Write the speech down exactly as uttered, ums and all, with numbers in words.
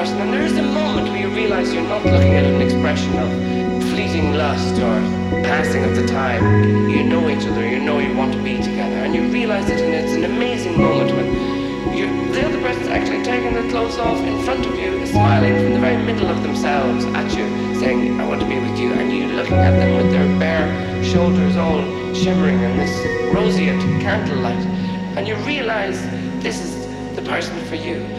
person, and there is a moment where you realize you're not looking at an expression of fleeting lust or passing of the time. You know each other, you know you want to be together, and you realize it, and it's an amazing moment when you're, the other person's actually taking their clothes off in front of you, smiling from the very middle of themselves at you, saying, I want to be with you, and you looking at them with their bare shoulders all shimmering in this roseate candlelight, and you realize this is the person for you.